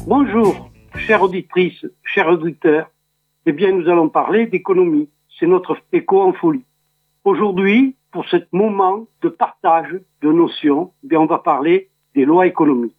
Bonjour, chères auditrices, chers auditeurs. Eh bien, nous allons parler d'économie. C'est notre écho en folie. Aujourd'hui, pour ce moment de partage de notions, eh bien, on va parler des lois économiques.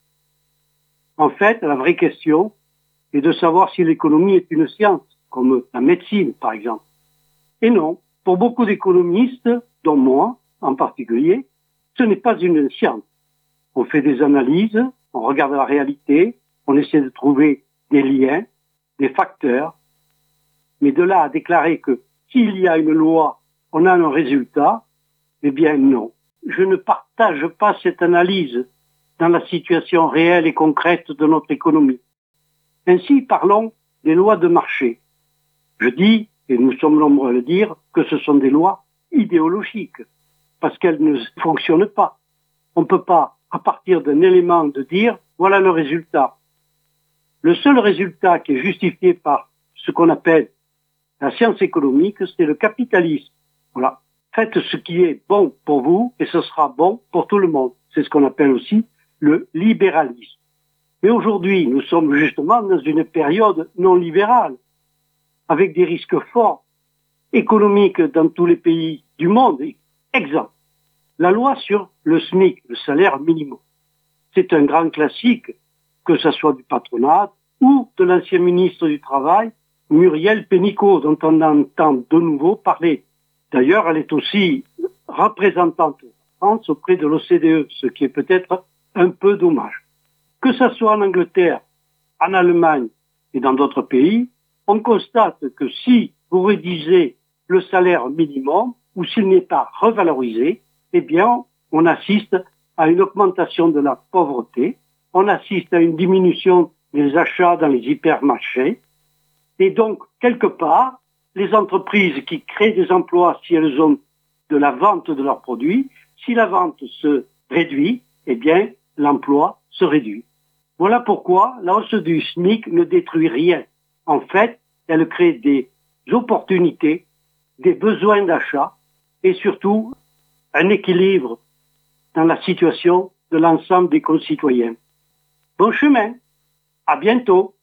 En fait, la vraie question est de savoir si l'économie est une science, comme la médecine, par exemple. Et non, pour beaucoup d'économistes, dont moi en particulier, ce n'est pas une science. On fait des analyses, on regarde la réalité, on essaie de trouver des liens, des facteurs, mais de là à déclarer que s'il y a une loi, on a un résultat, eh bien non. Je ne partage pas cette analyse dans la situation réelle et concrète de notre économie. Ainsi, parlons des lois de marché. Je dis, et nous sommes nombreux à le dire, que ce sont des lois idéologiques, parce qu'elles ne fonctionnent pas. On ne peut pas, à partir d'un élément, de dire, voilà le résultat. Le seul résultat qui est justifié par ce qu'on appelle la science économique, c'est le capitalisme. Voilà. Faites ce qui est bon pour vous et ce sera bon pour tout le monde. C'est ce qu'on appelle aussi le libéralisme. Mais aujourd'hui, nous sommes justement dans une période non libérale, avec des risques forts, économiques dans tous les pays du monde. Exemple, la loi sur le SMIC, le salaire minimum. C'est un grand classique, que ce soit du patronat ou de l'ancien ministre du Travail, Muriel Pénicaud, dont on entend de nouveau parler. D'ailleurs, elle est aussi représentante de France auprès de l'OCDE, ce qui est peut-être un peu dommage. Que ce soit en Angleterre, en Allemagne et dans d'autres pays, on constate que si vous réduisez le salaire minimum ou s'il n'est pas revalorisé, eh bien, on assiste à une augmentation de la pauvreté, on assiste à une diminution des achats dans les hypermarchés, et donc, quelque part, les entreprises qui créent des emplois, si elles ont de la vente de leurs produits, si la vente se réduit, eh bien, l'emploi se réduit. Voilà pourquoi la hausse du SMIC ne détruit rien. En fait, elle crée des opportunités, des besoins d'achat et surtout un équilibre dans la situation de l'ensemble des concitoyens. Bon chemin, à bientôt.